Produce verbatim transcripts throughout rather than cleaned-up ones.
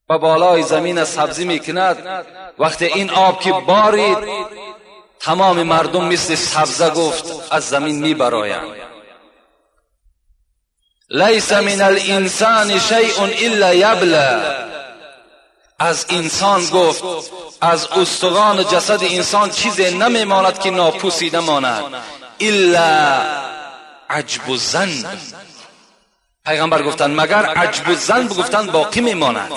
و بالای زمین سبزی میکند. وقتی این آب که بارید تمام مردم مثل سبزه گفت از زمین میبرایند. لیس من الانسان شیء الا یبلى، از انسان گفت از استخوان جسد انسان چیزی نمیماند که ناپوسیده ماند الا عجب الظن. پیغمبر گفتند مگر عجب الظن گفتند باقی میماند.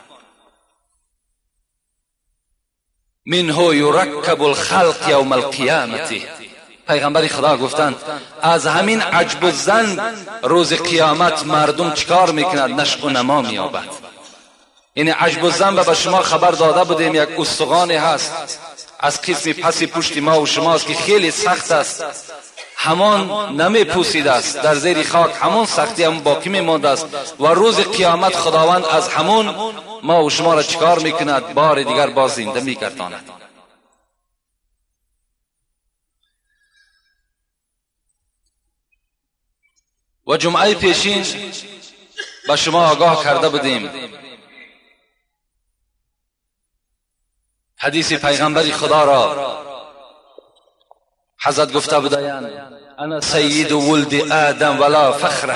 منه یرکب الخلق یوم القیامت. پیغمبر خدا گفتند از همین عجب الظن روز قیامت مردم چیکار میکند؟ نشء و نما مییابد. یعنی عجب الظن به شما خبر داده بودیم یک استخوانی هست از قسم پس پشت ما و شماست که خیلی سخت است، همان نمی پوسیده است، در زیر خاک همون سختی هم باقی میمانده است و روز قیامت خداوند از همون ما و شما را چیکار میکند؟ بار دیگر باز زنده میگرداند. و جمعه پیشین به شما آگاه کرده بودیم حدیث پیغمبر خدا را. حضرت گفته بودند انا سید ولد آدم ولا فخر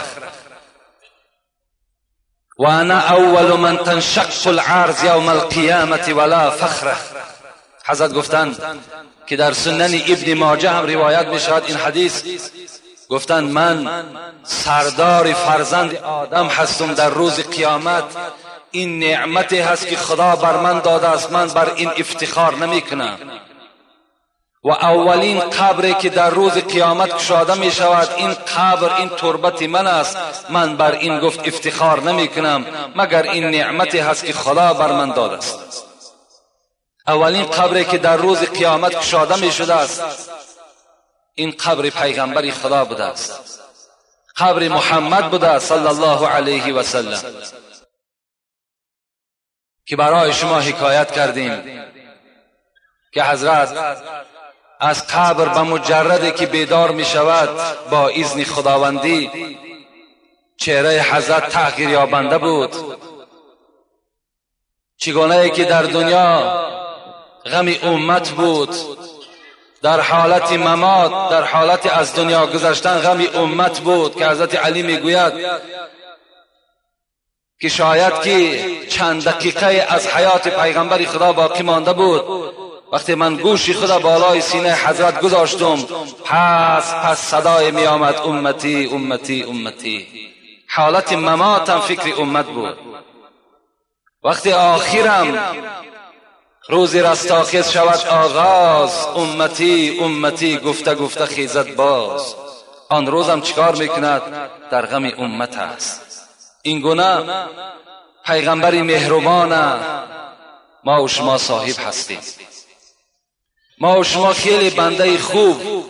و انا اول من تنشق العرض یوم القیامت ولا فخر. حضرت گفتند که در سنن ابن ماجه هم روایت می شود این حدیث، گفتند من سردار فرزند آدم هستم در روز قیامت. این نعمتی هست که خدا بر من داده است، من بر این افتخار نمی کنم. و اولین قبری که در روز قیامت گشاده می شود این قبر، این تربت من است، من بر این گفت افتخار نمی کنم مگر این نعمتی هست که خدا بر من داده است. اولین قبری که در روز قیامت گشاده می شده است این قبر پیغمبر خدا بوده است، قبر محمد بوده است صلی الله علیه و سلم، که برای شما حکایت کردیم که حضرت از قبر به مجردی که بیدار می شود با اذن خداوندی چهره حضرت تغییر یابنده بود. چگونه که در دنیا غم امت بود، در حالت ممات، در حالت از دنیا گذشتن غم امت بود که حضرت علی می گوید که شاید که چند دقیقه از حیات پیغمبر خدا باقی مانده بود، وقتی من گوشی خدا بالای سینه حضرت گذاشتم پس پس صدای می آمد امتی امتی امتی. حالت مماتم فکر امت بود. وقتی آخرم روزی رستاخیز شود آغاز امتی امتی گفته گفته خیزد باز، آن روزم چیکار میکند؟ در غم امت است. این گونه پیغمبر مهربان ما و شما صاحب هستیم. ما و شما خیلی بنده خوب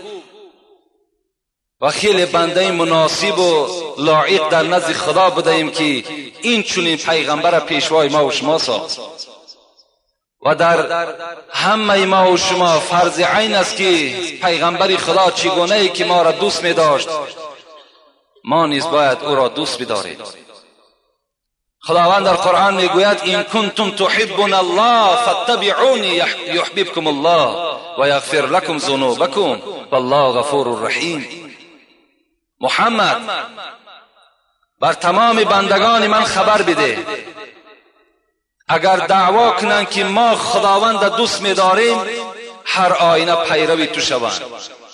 و خیلی بنده مناسب و لایق در نزد خدا بودیم که این چنین پیغمبر پیشوای ما و شما ساخت. و در همه ما و شما فرض عین است که پیغمبر خدا چگونه ای که ما را دوست می داشت ما نیز باید او را دوست بداریم. خداوند در قرآن می گوید این کنتم تحبون الله فاتبعونی یحببکم الله و یغفر لکم ذنوبکم والله غفور رحیم. محمد بر تمام بندگان من خبر بده اگر دعوا کنند که ما خداوند دوست می داریم هر آینه پیروی تو شوند،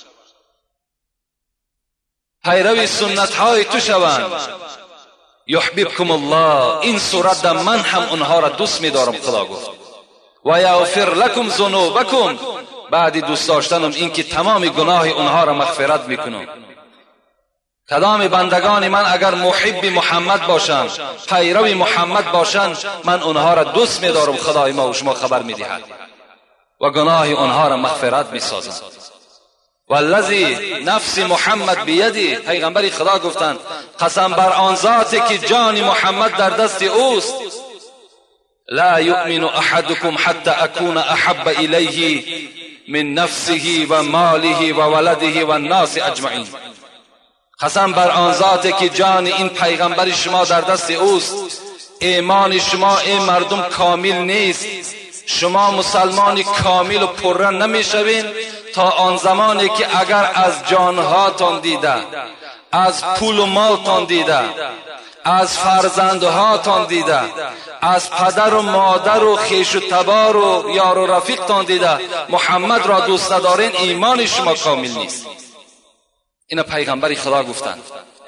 پیروی سنت های تو شوند. یحببکم الله، این صورت در من هم اونها را دوست می دارم خدا گفت. و یغفر لکم ذنوبکم، بعد دوست داشتنم این که تمام گناه اونها را مغفرت میکنم. کدام بندگان من اگر محب محمد باشند، پیرو محمد باشند، من اونها را دوست می‌دارم. خدای ما و شما خبر می‌دهد و گناه اونها را مغفرت می‌سازم. والذی نفس محمد بیدی، پیغمبر خدا گفتند قسم بر آن ذاتی که جان محمد در دست اوست، لا یؤمن احدکم حتی اکون احب الیه من نفسه و ماله و ولده و الناس اجمعین. قسم بر آن ذاتی که جان این پیغمبر شما در دست اوست، ایمان شما ای مردم کامل نیست. شما مسلمانی کامل و پررنگ نمیشوین تا آن زمانی که اگر از جانهاتان دیده، از پول و مالتان دیده، از فرزندهاتان دیده، از پدر و مادر و خویش و تبار و یار و رفیقتان دیده محمد را دوست ندارین، ایمان شما کامل نیست. اینا پیغمبر خدا گفتند.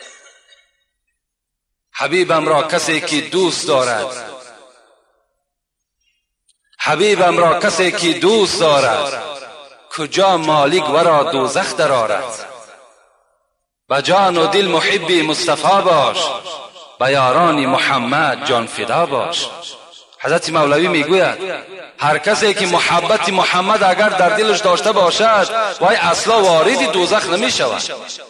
حبیبم را کسی که دوست دارد، حبیبم را کسی که دوست دارد، کجا مالک ورا دوزخ درآرد. با جان و دل محبی مصطفی باش، با یاران محمد جان فدا باش. حضرت مولوی میگوید هر کسی که محبت محمد اگر در دلش داشته باشد وای اصلا وارد دوزخ نمی شود.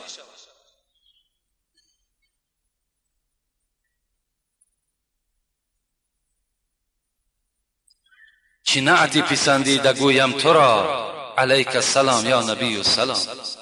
چی نعتی پسندیده گویم تو را، علیک السلام یا نبی السلام.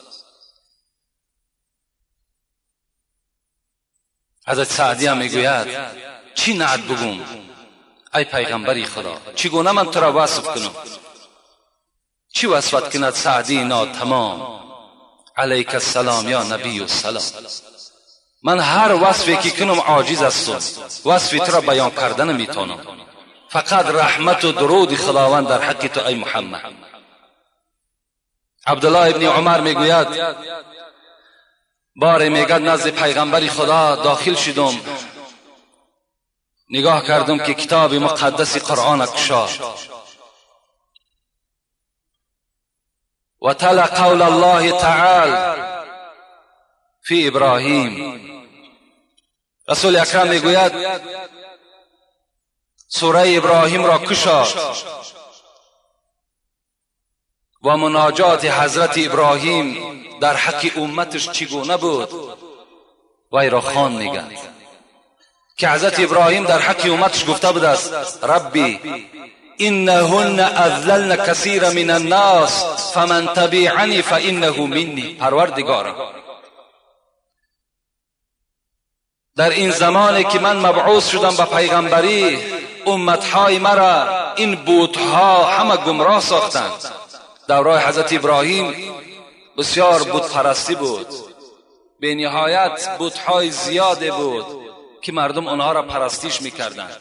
حضرت سعدی هم میگوید چی نعت بگم ای پیغمبری خدا، چگونه من تو را وصف کنم؟ چی وصفت کند سعدی نا تمام، علیک السلام یا نبی السلام. من هر وصفی که کنم عاجز هستم، وصف تو را بیان کردن میتونم. فقط رحمت و درود خداوند در حق تو ای محمد. عبدالله ابن عمر میگوید باری میگد نزد پیغمبر خدا داخل شدم، نگاه کردم که کتاب مقدس قرآن کشا و تلا قول الله تعالی فی ابراهیم. رسول اکرم میگوید سوره ابراهیم را کشا و مناجات حضرت ابراهیم در حق امتش چگونه بود وی را خوان میگن که حضرت ابراهیم در حق امتش گفته بود است ربی انهن اذللن کثیر من الناس فمن تبعنی فانه منی. پروردگارا در این زمانی که من مبعوث شدم به پیغمبری، امتهای مرا این بتها همه گمراه ساختند. دوره حضرت ابراهیم بسیار بت پرستی بود، به نهایت بتهای زیاده بود که مردم آنها را پرستیش میکردند،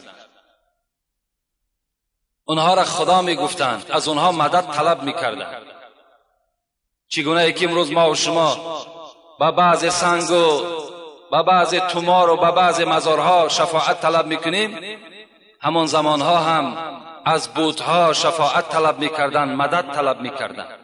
آنها را خدا میگفتند، از آنها مدد طلب میکردند. چگونه که امروز ما و شما با بعض سنگ و با بعض تومار و با بعض مزارها شفاعت طلب میکنیم، همان زمانها هم از بتها شفاعت طلب میکردند، مدد طلب میکردند.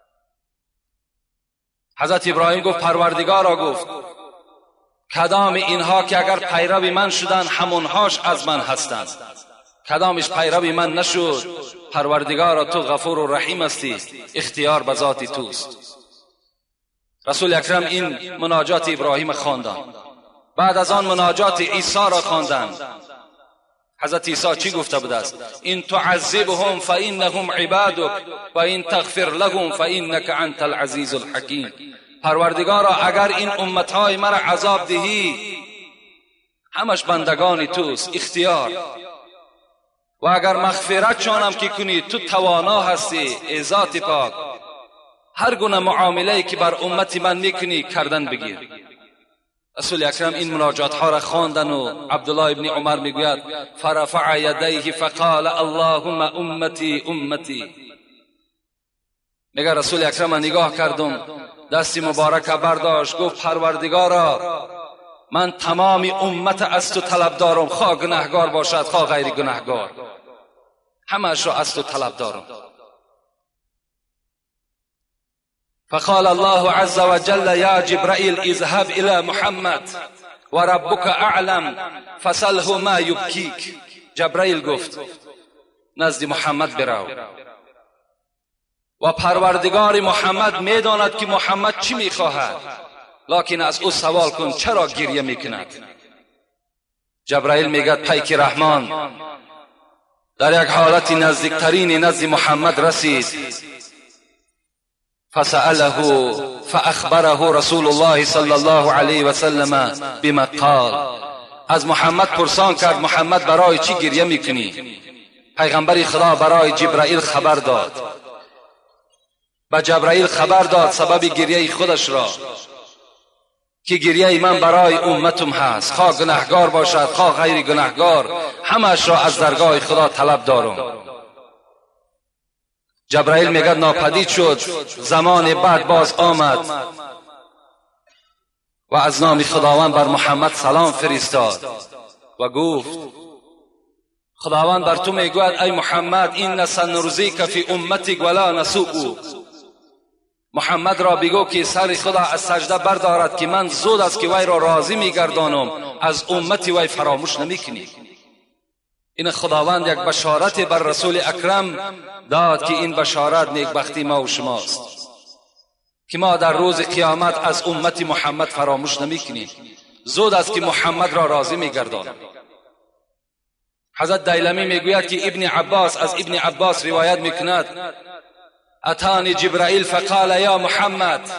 حضرت ابراهیم گفت پروردگارا، گفت کدام اینها که اگر پیرو من شدن همونهاش از من هستند، کدامش پیرو من نشد، پروردگارا تو غفور و رحیم هستی، اختیار به ذات توست. رسول اکرم این مناجات ابراهیم خواندند. بعد از آن مناجات عیسی را خواندند. حضرت عیسی چی گفته بود است؟ این تعذبهم فانهم عبادک و این تغفر لهم فانک انت العزیز الحکیم. پروردگارا اگر این امتهای مرا عذاب دهی، همش بندگان توست، اختیار، و اگر مغفرت شانم که کنی تو توانا هستی، ای ذات پاک، هر گونه معامله‌ای که بر امت من میکنی کردن بگیر. رسول اکرم این مناجات ها را خواندن و عبدالله ابن عمر میگوید فرفع یدیه فقال اللهم امتی امتی. میگه رسول اکرم نگاه کردم، دستی مبارک برداشت، گفت پروردگارا من تمام امت از تو طلب دارم، خواه گناهگار باشد خواه غیر گناهگار، همه‌اش را از تو طلب دارم. فقال الله عز وجل یا جبرائیل اذهب الى محمد و ربک اعلم فسله ما یبکیک. جبرائیل گفت نزد محمد برو و پروردگار محمد میداند که محمد چی میخواهد، لکن از او سوال کن چرا گریه میکند. جبرائیل میگد پیک رحمان در یک حالت نزدیکترین نزد محمد رسید، فسأله فأخبره رسول الله صلی الله علیه و سلم بما قال. از محمد پرسان کرد محمد برای چی گریه میکنی؟ پیغمبر خدا برای جبرائیل خبر داد، به جبرائیل خبر داد سبب گریه خودش را که گریه من برای امتم هست، خواه گناهگار باشد خواه غیر گناهگار، همش را از درگاه خدا طلب دارم. جبرائیل میگه ناپدید شد، زمان بعد باز آمد و از نام خداوند بر محمد سلام فرستاد و گفت خداوند بر تو میگوید ای محمد این سنرضیک فی امتک ولا نسوء. محمد را بگو که سر خدا از سجده بردارد که من زود است که وی را راضی میگردانم، از امتی وی فراموش نمیکنی. این خداوند یک بشارت بر رسول اکرم داد که این بشارت نیکبختی ما و شماست که ما در روز قیامت از امت محمد فراموش نمیکنیم، زود است که محمد را راضی میگردانیم. حضرت دیلمی میگوید که ابن عباس از ابن عباس روایت میکند اتانی جبرائیل فقال یا محمد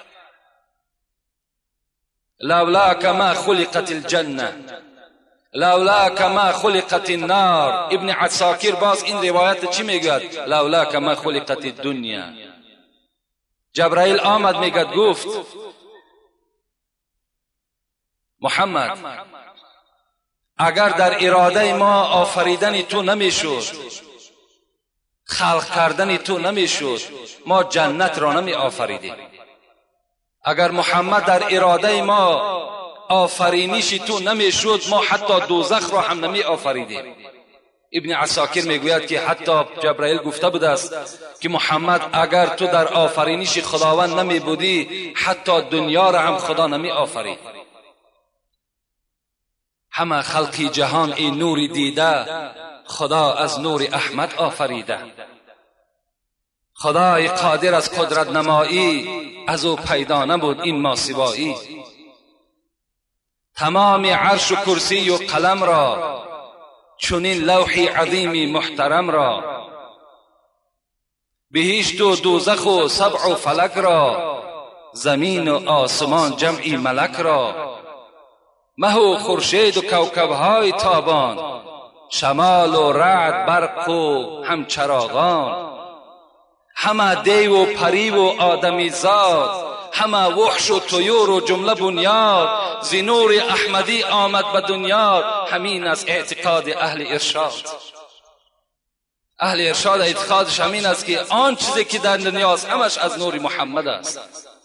لولاک ما خلقت الجنه لولاک ما خلقت النار. ابن عساکر باز این روایت چی میگوید؟ لولاک ما خلقت الدنیا. جبرائیل آمد میگد گفت محمد اگر در اراده ما آفریدن تو نمیشد، خلق کردن تو نمیشد، ما جنت را نمی آفریدیم. اگر محمد در اراده ما آفرینش تو نمیشد، ما حتی دوزخ را هم نمی آفریدیم. ابن عساکر میگوید که حتی جبرائیل گفته بود است که محمد اگر تو در آفرینش خداوند نمی بودی، حتی دنیا را هم خدا نمی آفرید. همه خلقی جهان این نوری دیده، خدا از نور احمد آفریده. خدای قادر از قدرت نمایی، از او پیدا نبود این ماسوایی. تمام عرش و کرسی و قلم را، چنین لوحی عظیمی محترم را، بهشت و دوزخ و سبع و فلک را، زمین و آسمان جمعی ملک را، مه و خورشید و کوکبهای تابان، شمال و رعد برق و همچراغان، همه دیو و پری و آدمی زاد، همه وحش و طیور و جمله بنیاد، ز نور احمدی آمد به دنیا. همین از اعتقاد اهل ارشاد. اهل ارشاد اعتقادش همین است که آن چیزی که در دنیاست همش از نور محمد است.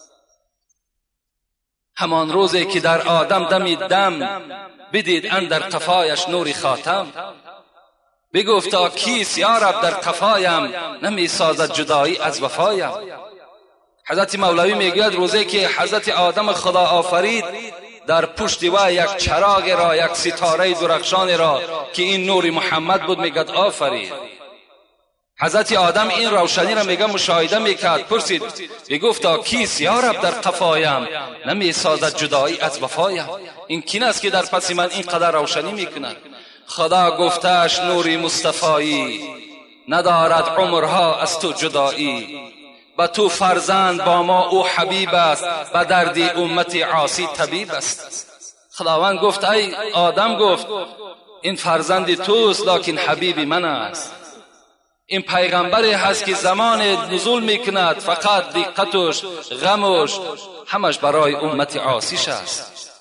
همان روزی که در آدم دمی دم بدید اندر قفایش نور خاتم، بگفتا کیست یا رب در قفایم، نمی سازد جدایی از وفایم. حضرت مولوی میگوید روزی که حضرت آدم خدا آفرید، در پشت وی یک چراغ را، یک ستاره درخشان را که این نور محمد بود میگد آفرید. حضرت آدم این روشنی را میگه مشاهده میکرد، پرسید بگفتا کیست یا رب در قفایم، نمی سازد جدایی از وفایم. این کین است که در پس من اینقدر روشنی میکند؟ خدا گفتش نوری مصطفایی، ندارد عمرها از تو جدایی. با تو فرزند با ما او حبیب است، با دردی امت عاصی طبیب است. خداوند گفت ای آدم گفت این فرزند توست لکن حبیب من است. این پیغمبری هست که زمان نزول میکند، فقط دقتش غمش همش برای امت عاصیش است.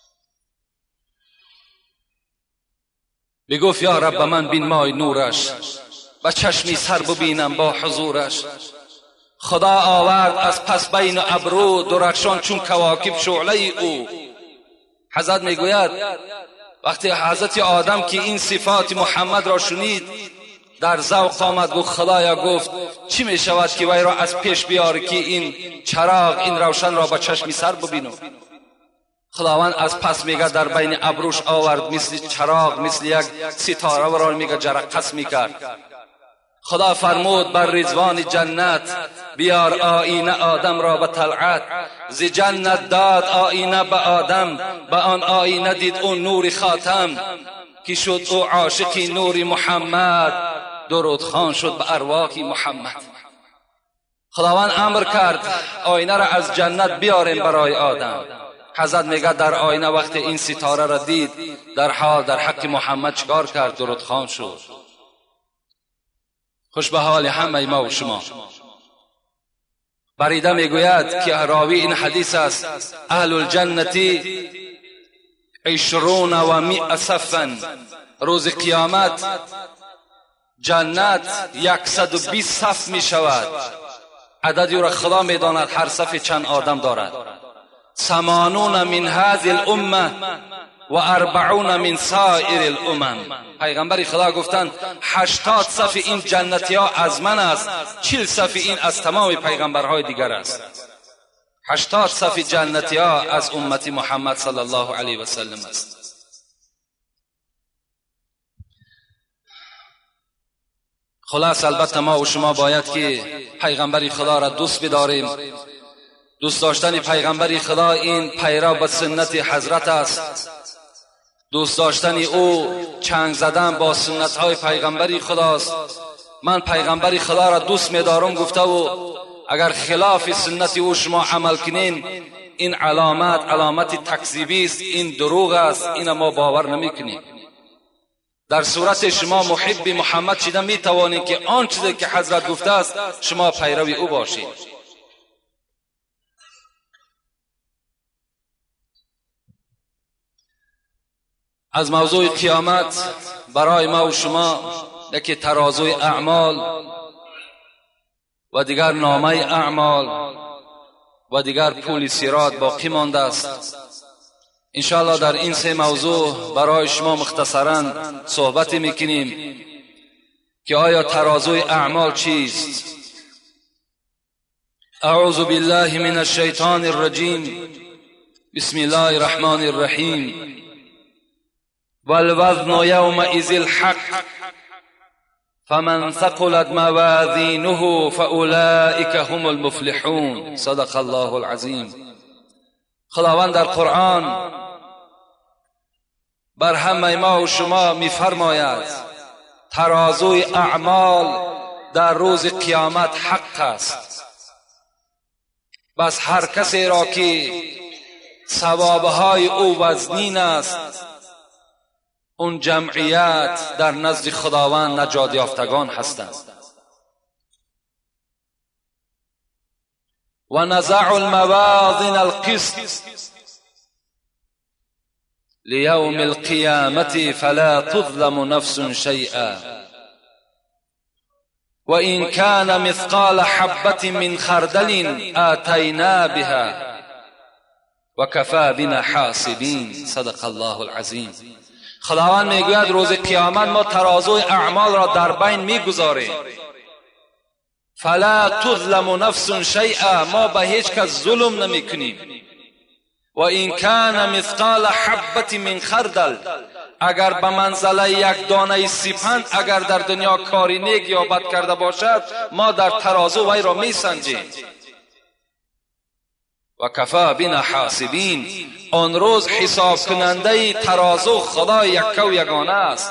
بگفت یا رب من بین مای نورش، با چشمی سر ببینم با حضورش. خدا آورد از پس بین ابرو، درخشان چون کواکب شعله او. حضرت میگوید وقتی حضرت آدم که این صفات محمد را شنید، در ذوق آمد گفت خدایا گفت چی می شود که وی را از پیش بیار که این چراغ این روشن را با چشمی سر ببینم. خداوند از پس میگه در بین ابروش آورد، مثل چراغ مثل یک ستاره و را میگه جرقص میکرد. خدا فرمود بر رضوان جنت، بیار آینه آدم را به طلعت. ز جنت داد آینه به آدم، به آن آینه دید اون نور خاتم، که شد او عاشقی نور محمد، درود خوان شد به ارواح محمد. خداوند امر کرد آینه را از جنت بیاریم برای آدم. حضرت میگه در آینه وقت این ستاره را دید، در حال در حق محمد چکار کرد؟ درود خوان شد. خوش به حال همه ما و شما. بریده میگوید که راوی این حدیث است: اهل الجنتی عشرون و مئة صفا، روز قیامت جنت یکصد و بیست صف می شود. عددی را خدا می داند هر صف چند آدم دارد. ثمانون من هذه الامه و اربعون من سائر الامم. پیغمبر خدا گفتند هشتاد صف این جنتی ها از من است، چهل صف این از تمام پیغمبرهای دیگر است. هشتاد صف جنتی ها از امت محمد صلی الله علیه و سلم است. خلاص البته ما و شما باید که پیغمبر خدا را دوست بداریم. دوست داشتن پیغمبر خدا این پیرو به سنت حضرت است. دوست داشتن او چنگ زدن با سنت های پیغمبر خداست. من پیغمبر خدا را دوست می‌دارم گفته و اگر خلاف سنت او شما عمل کنین، این علامت علامت تکذیبی است، این دروغ است، این ما باور نمی‌کنیم. در صورت شما محب محمد شده می توانید که آن چیزی که حضرت گفته است شما پیروی او باشید. از موضوع قیامت برای ما و شما یکی ترازوی اعمال و دیگر نامه اعمال و دیگر پول صراط باقی مانده است. انشاءالله در این سه موضوع برای شما مختصرا صحبت میکنیم که آیا ترازوی اعمال چیست؟ اعوذ بالله من الشیطان الرجیم. بسم الله الرحمن الرحیم. والوزن یومئذ الحق فمن ثقلت موازینه فاولئک هم المفلحون. صدق الله العظیم. خداوند در قرآن بر همه ما و شما می‌فرماید ترازوی اعمال در روز قیامت حق است. بس هر کسی را که ثوابهای او وزنین است، اون جمعیت در نزد خداوند نجات یافتگان هستند. و نزع الموازین القسط لیوم القیامة فلا تظلم نفس شیئا و این کان مثقال حبة من خردل آتینا بها و کفی بنا حاسبین. صدق الله العظیم. خداوند میگوید روز قیامت ما ترازوی اعمال را در بین میگذاریم. فلا تظلم نفس شیئا، ما به هیچ کس ظلم نمیکنیم. و این کان مثقال حبة من خردل، اگر به منزله یک دانه سپند اگر در دنیا کاری نیک یا بد کرده باشد، ما در ترازو وی را میسنجیم. و کفی بنا حاسبین، آن روز حساب کننده ترازو خدا یک و یگانه است.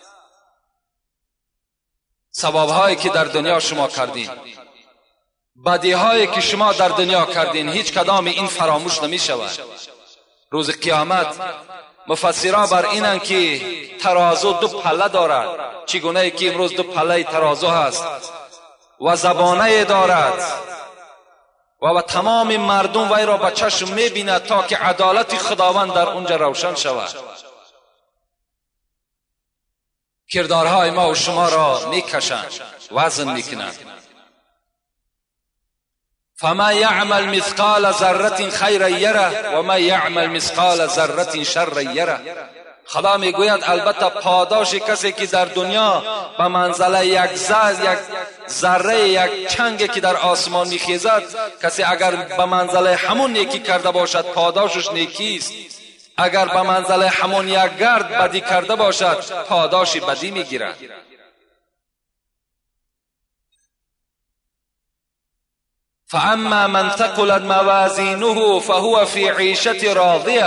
ثواب‌هایی که در دنیا شما کردین، بدی‌هایی که شما در دنیا کردین، هیچ کدام این فراموش نمی شود. روز قیامت مفسران بر اینند که ترازو دو پله دارد، چگونه که امروز دو پله ترازو هست و زبانه دارد و, و تمام مردم وی را به چشم می‌بیند تا که عدالت خداوند در اونجا روشن شود. کردارهای ما و شما را میکشند، وزن میکنند. فما یعمل مثقال ذره خیر یره و ما یعمل مثقال ذره شر یره. خدا میگوید البته پاداش کسی که در دنیا به منزله یک ذره یک ذره یک چنگی که در آسمان میخیزد، کسی اگر به منزله همون نیکی کرده باشد پاداشش نیکی است، اگر به منزله همون یک گرد بدی کرده باشد پاداش بدی میگیرد. فاما من ثقلت موازینه فهو فی عیشة راضیه.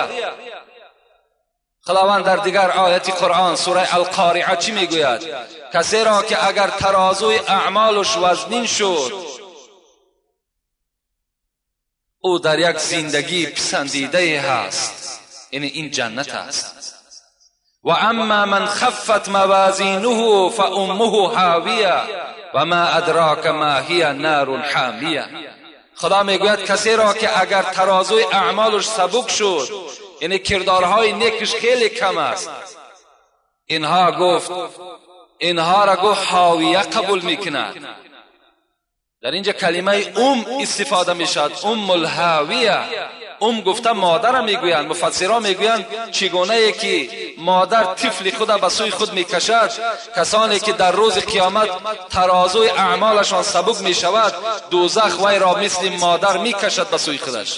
خداوند در دیگر آیت قرآن سوره القارعه چی میگوید؟ کسی را که اگر ترازوی اعمالش وزنین شد، او در یک زندگی پسندیده هست، یعنی این جنت است. و اما من خفت موازینه فامه حاویه و ما ادراک ما هی نار حامیه. خدا میگوید کسی را که اگر ترازوی اعمالش سبک شد، یعنی کردارهای نیکش خیلی کم است، اینها گفت اینها را گفت حاویه قبول میکنه. در اینجا کلمه ام استفاده میشد، ام الحاویه. ام گفته مادر میگویند. مفسران میگویند چگونه ای که مادر طفل خود به سوی خود میکشد، کسانی که در روز قیامت ترازوی اعمالشان سبک میشود، دوزخ وی را مثل مادر میکشد به سوی خودش.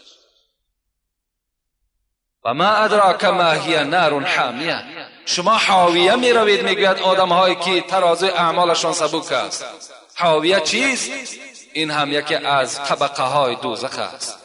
و ما ادراک ما هی نار حامیه. شما حاویه میروید، میگوید آدم هایی که ترازوی اعمالشان سبک است. حاویه چیست؟ این هم یکی از طبقه های دوزخ است.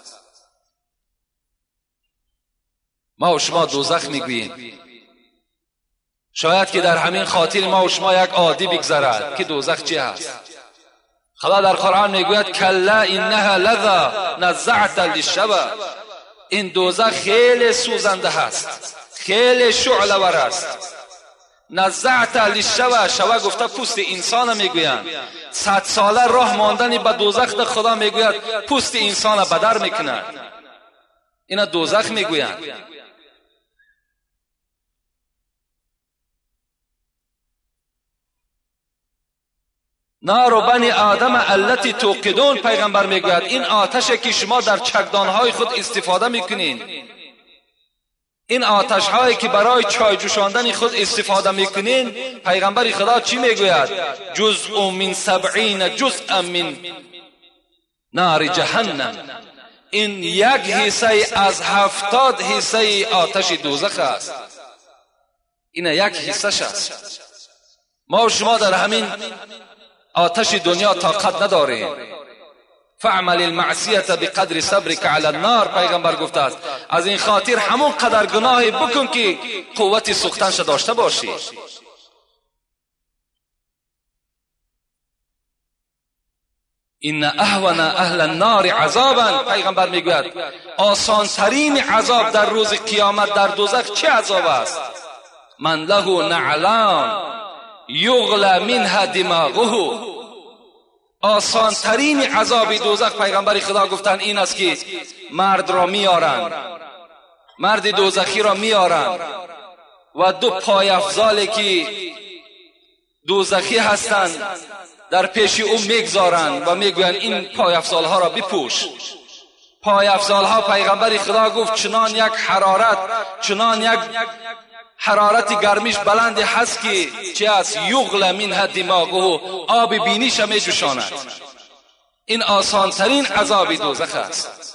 ما و شما دوزخ میگوییم، شاید که در همین خاطر ما و شما یک عادی بگذرد که دوزخ چی است. خدا در قرآن میگوید کلا انها لظی نزعت للشوی. این دوزخ خیلی سوزنده هست، خیلی شعله ور است. نزعت للشوی، شوی گفته پوست انسان میگویند. صد ساله راه ماندن به دوزخ ده خدا میگوید پوست انسان بدر میکنه. اینا دوزخ میگویند. نار بنی آدم التي توقدون، پیغمبر میگوید این آتشی که شما در چکدانهای خود استفاده میکنین، این آتش هایی که برای چای جوشاندن خود استفاده میکنین، پیغمبر خدا چی میگوید؟ جزء من سبعین جزءا من نار جهنم. این یک حصه از هفتاد حصه آتش دوزخ است. این یک حصه است. ما و شما در همین آتش دنیا طاقت نداریم. فعمل المعصیه بقدر صبرك علی النار، پیغمبر گفته است از این خاطر همون قدر گناهی بکن که قوت سوختنش داشته باشی. ان اهون اهل النار عذابا، پیغمبر میگوید آسان ترین عذاب در روز قیامت در دوزخ چه عذاب است؟ من له نعلان یغلی منها دماغه. آسان ترین عذاب دوزخ، پیغمبر خدا گفتن این است که مرد را میارن، مرد دوزخی را میارن و دو پای افضالی که دوزخی هستند در پیش او میگذارند و میگویند این پای افضال ها را بپوش. پای افضال ها، پیغمبر خدا گفت چنان یک حرارت، چنان یک حرارت گرمیش بلندی هست که چه است؟ یغلی منها دماغه، آب بینیش می جوشاند. این آسان ترین عذاب دوزخ است.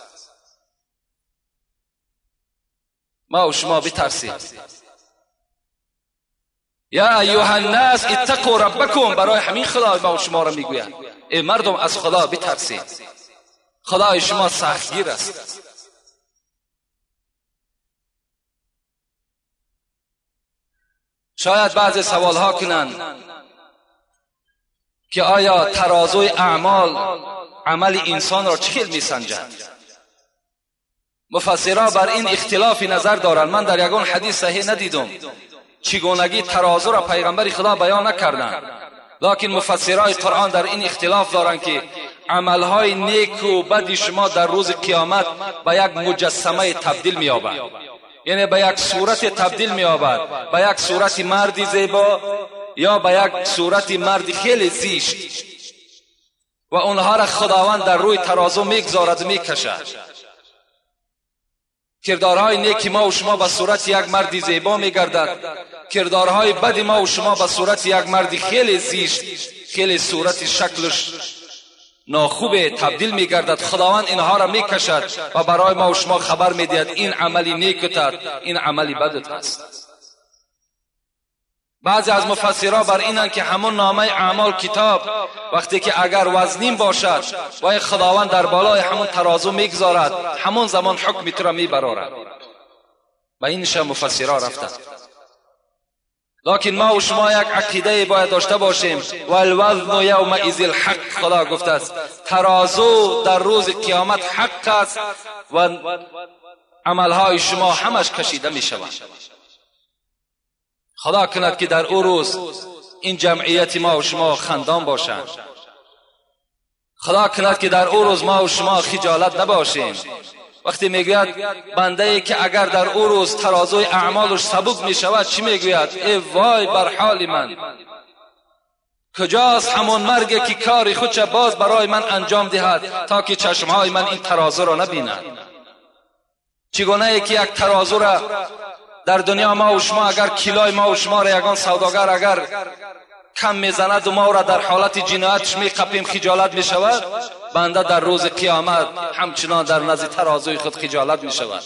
ما و شما بترسیم. یا ایها الناس اتقوا ربکم، برای همین خدا ما و شما را میگوید ای مردم از خدا بترسید. خدای شما سختگیر است. شاید بعضی سوال ها کنند که آیا ترازوی اعمال عمل انسان را چقدر میسنجند؟ مفسرها بر این اختلاف نظر دارند. من در یگان حدیث صحیح ندیدم چگونگی ترازو را پیغمبر خدا بیان نکردند، لکن مفسرای قرآن در این اختلاف دارند که عملهای نیک و بد شما در روز قیامت به یک مجسمه تبدیل می‌یابد، یعنی به یک صورت تبدیل می‌یابد، به یک صورت مردی زیبا یا به یک صورت مردی خیلی زشت، و اونها را خداوند در روی ترازو میگذارد و میکشد. کردارهای نیک ما و شما به صورت یک مردی زیبا میگردد، کردارهای بد ما و شما به صورت یک مردی خیلی زشت، خیلی صورت شکلش ناخوبه تبدیل میگردد. خداوند اینها را میکشد و برای ما و شما خبر میدهد این عملی نیکت است، این عملی بدت است. بعضی از مفسرها بر اینند که همون نامه اعمال کتاب وقتی که اگر وزنین باشد و خداوند در بالای همون ترازو میگذارد، همون زمان حکم تو را میبرارد. و اینش مفسرها رفتند. لکن ما و شما یک عقیده باید داشته باشیم. والوزن یومئذ الحق، خدا گفته است ترازو در روز قیامت حق است و عملهای شما همش کشیده می شود. خدا کند که در او روز این جمعیت ما و شما خندان باشند. خدا کند که در او روز ما و شما خجالت نباشیم. وقتی میگوید بنده ای که اگر در او روز ترازوی اعمالش سبک می شود چی میگوید؟ ای وای بر حال من، کجاست همون مرگی که کاری خودش باز برای من انجام دهد تا که چشمهای من این ترازو را نبیند؟ چگونه ای که یک ترازو را در دنیا ما و شما اگر کیلای ما و شما را یگان سوداگر اگر کم میزند و ما را در حالت جنایتش میقپیم خجالت میشود، بنده در روز قیامت همچنان در نزد ترازوی خود خجالت میشود.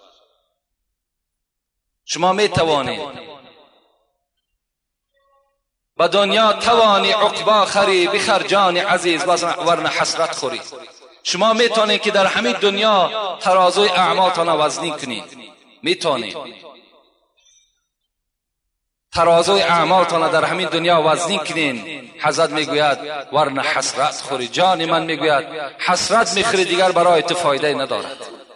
شما میتوانید به دنیا توانی عقبا خری، بخر جان عزیز ورنه حسرت خوری. شما میتونید که در همین دنیا ترازوی اعمالتان وزنی کنید، میتونید ترازوی اعمالتان در همین دنیا وزنی کنین. حضرت میگوید ورنه حسرت خوری. جان من میگوید حسرت میخوری، دیگر برای تو فایده ندارد.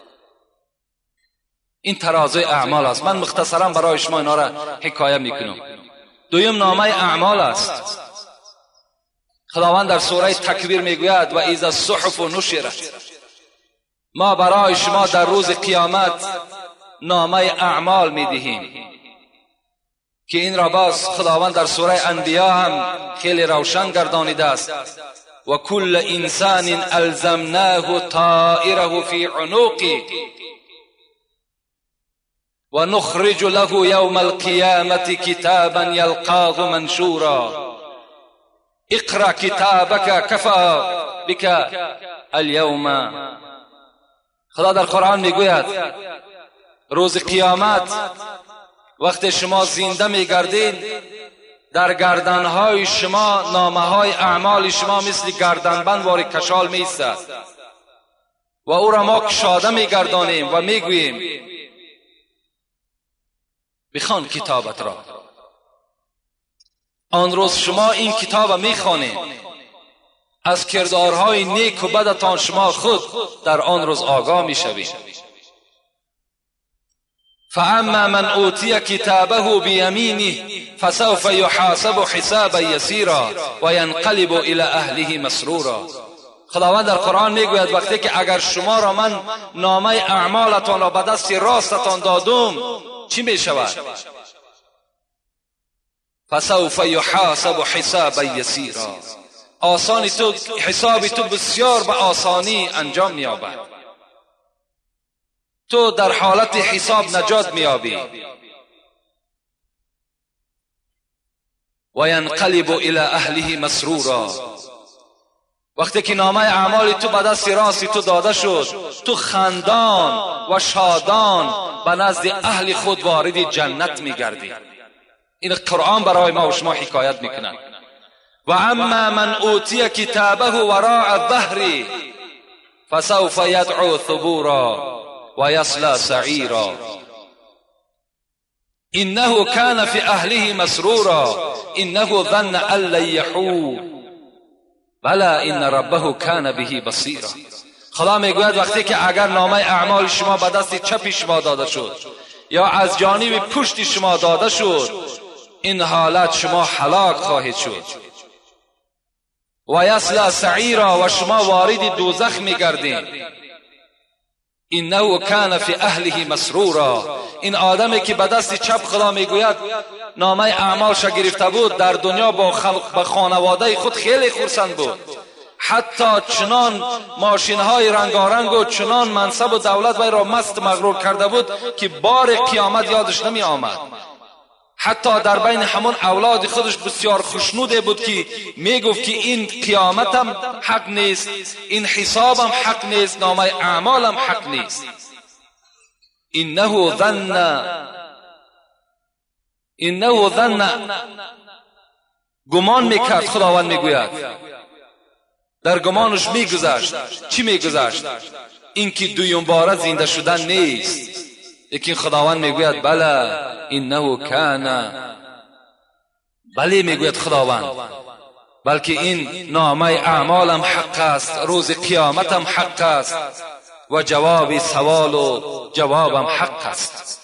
این ترازوی اعمال است. من مختصرا برای شما اینا را حکایت میکنم. دویم نامه اعمال است. خداوند در سوره تکویر میگوید و اذا الصحف نشرت، ما برای شما در روز قیامت نامه اعمال میدهیم که این را باز خداوند در سوره انبیا هم خیلی روشن گردانیده است. و کل انسان الزمناه طائره فی عنقه و نخرج له یوم القیامة کتابا یلقاه منشورا اقرأ کتابک کفی بک اليوم. خدا در قرآن میگوید روز قیامت وقتی شما زنده میگردید در گردنهای شما نامه‌های اعمال شما مثل گردنبند واری کشال میایستد و او را ما کشاده میگردانیم و میگوییم بخوان کتابت را. آن روز شما این کتاب را میخوانید، از کردارهای نیک و بدتان شما خود در آن روز آگاه میشوید. فاما من اوتی کتابه بیمینه فسوف یحاسب حسابا یسیرا و ینقلب الی اهله مسرورا. خداوند در قرآن میگوید وقتی که اگر شما را من نامه اعمالتان را به دست راستتان دادم چی میشود؟ فسوف یحاسب حسابا یسیرا، آسانی تو حسابی تو بسیار به آسانی انجام می‌یابد. تو در حالت حساب نجات می‌یابی. و ینقلب الی اهله مسرورا، وقتی که نامه اعمال تو به دست راست تو داده شد تو خندان و شادان به نزد اهل خود وارد جنت می‌گردی. این قرآن برای ما و شما حکایت می‌کند. و اما من اوتی کتابه وراء ظهری فسوف یدعو ثبورا و یصلی سعیرا انه کان فی اهله مسرورا انه ظن ان لن یحور بلا ان ربه کان به بصیرا. خدا میگوید وقتی که اگر نامه اعمال شما به دست چپ شما داده شد یا از جانب پشت شما داده شد، این حالت شما هلاک خواهید شد. و یصلی سعیرا، و شما وارد دوزخ میگردید. انه کان فی اهله مسرورا، این آدمی که به دست چپ خدا میگوید نامه اعمالش گرفته بود در دنیا با با خانواده خود خیلی خرسند بود، حتی چنان ماشین‌های رنگارنگ و چنان منصب و دولت وی را مست مغرور کرده بود که بار قیامت یادش نمی آمد. حتی در بین همون اولاد خودش بسیار خوشنوده بود که میگفت که این قیامتم حق نیست، این حسابم حق نیست، نامه اعمالم حق نیست. انه ظن انه ظن گمان میکرد. خداوند میگوید در گمانش میگذشت. چی میگذشت؟ اینکه دویم بار زنده شدن نیست، لیکن خداوند میگوید بله انه کان بله میگوید خداوند، بلکه این نامه اعمالم حق است، روز قیامتم حق است و جواب سوال و جوابم حق است.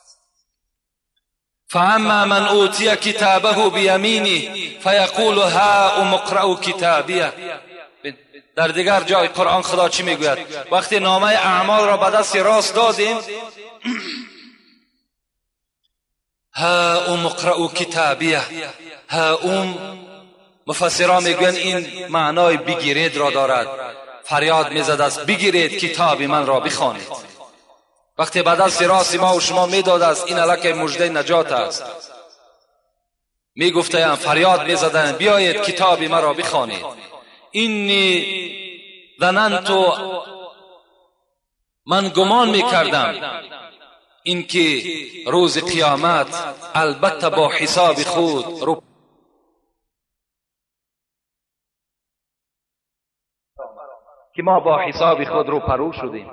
فاما من اوتی کتابه بیمینه فیقول ها اقرأوا کتابیه. در دیگر جای قرآن خدا چی میگوید؟ وقتی نامه اعمال را به دست راست دادیم، ها اقرأوا کتابیه، ها ام مفسران میگویند این معنای بگیرید را دارد. فریاد میزد است بگیرید کتاب من را بخوانید. وقتی به دست راست ما و شما میداد است، این الک مژده نجات است. میگفتند، فریاد میزدند بیایید کتاب من را بخوانید. اینی ظننت، من گمان میکردم اینکه روز قیامت البته با حساب خود رو که ما با حساب خود رو پرو شدیم.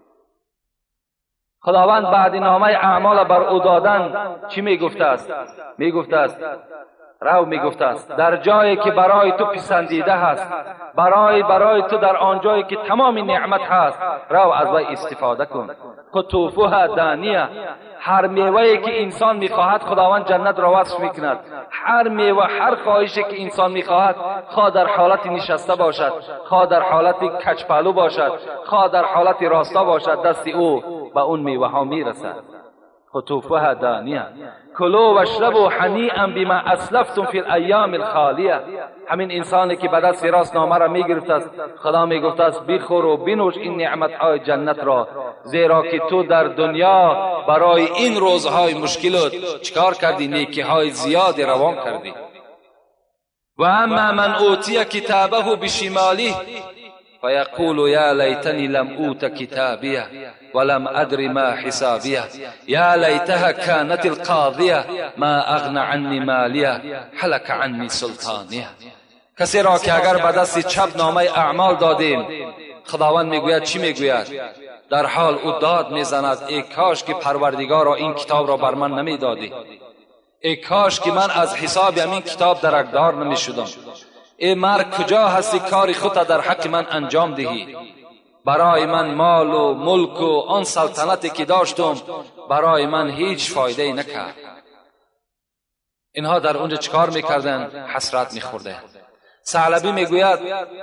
خداوند بعد نامه اعمال بر او دادن چی میگفته است؟ میگفته است رو میگفته است در جایی که برای تو پسندیده هست، برای برای تو در آن جایی که تمام نعمت هست، رو از وی استفاده کن. قطوفها دانیه، هر میوه‌ای که انسان میخواهد خداوند جنت را وصف میکند. هر میوه، هر خواهشی که انسان میخواهد، خواه در حالت نشسته باشد، خواه در حالت کچپلو باشد، خواه در حالت راستا باشد، دست او به اون میوه ها میرسد. قطوفها دانیه کلوا واشربوا حنیئا بما اسلفتم فی الایام الخالیه. همین انسانی که به دست راست نامه را میگرفت است، خدا میگفت است بخور و بنوش این نعمت های جنت را، زیرا که تو در دنیا برای این روزهای مشکلات چکار کردی؟ نیکی های زیاد روان کردی. و اما من اوتی کتابه بشماله فیقول یا لیتنی لم اوت کتابیه ولم ادر ما حسابیه یا لیتها کانت القاضیه ما اغنى عنی مالیه هلک عنی سلطانیه. کسی را که اگر به دست چپ نامه اعمال دادیم، خداوند میگوید چی میگوید؟ در حال او داد میزند ای کاش که پروردگارا این کتاب را بر من نمیدادی، ای کاش که من از حساب همین کتاب درکدار نمیشدم. ای مرد کجا هستی کاری خودت در حق من انجام دهی؟ برای من مال و ملک و آن سلطنتی که داشتم برای من هیچ فایده نکرد. اینها در اونجا چکار میکردن؟ حسرت میخوردن. ثعلبی میگوید،